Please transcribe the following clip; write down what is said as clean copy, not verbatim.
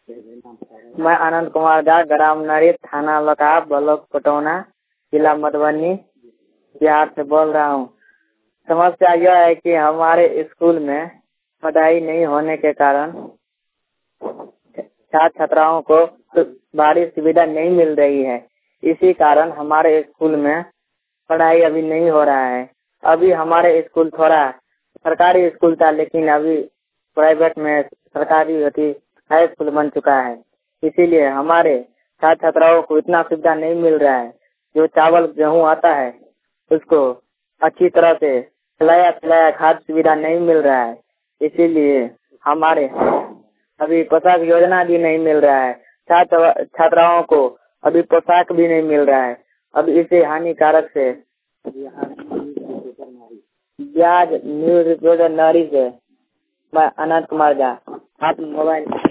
मैं आनंद कुमार झा, ग्राम नरी, थाना लकाब, ब्लॉक पटौना, जिला मधुबनी, बिहार से बोल रहा हूँ। समस्या यह है कि हमारे स्कूल में पढ़ाई नहीं होने के कारण छात्र छात्राओं को भारी सुविधा नहीं मिल रही है। इसी कारण हमारे स्कूल में पढ़ाई अभी नहीं हो रहा है। अभी हमारे स्कूल थोड़ा सरकारी स्कूल था, लेकिन अभी प्राइवेट में सरकारी हाई स्कूल बन चुका है। इसीलिए हमारे छात्र छात्राओं को इतना सुविधा नहीं मिल रहा है। जो चावल गेहूँ आता है उसको अच्छी तरह से खिलाया खाद सुविधा नहीं मिल रहा है। इसीलिए हमारे अभी पोशाक योजना भी नहीं मिल रहा है। छात्राओं को अभी पोशाक भी नहीं मिल रहा है। अब इसे हानिकारक से ब्याज न्यूज रिपोर्टर नारी से मैं आनंद कुमार झा। आप मोबाइल